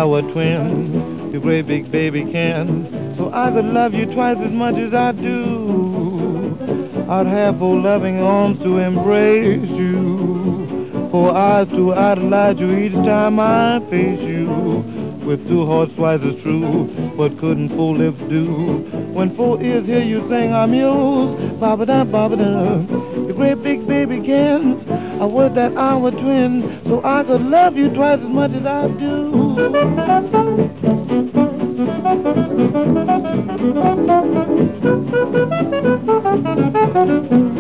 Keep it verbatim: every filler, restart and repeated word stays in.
our twin, the great big baby can. So I could love you twice as much as I do. I'd have four loving arms to embrace you, four eyes to idolize you each time I face you. With two hearts twice as true, what couldn't four lips do? When four ears hear you sing, I'm yours. Ba-ba-da, ba-ba-da. The great big baby can. I was that our twin, so I could love you twice as much as I do.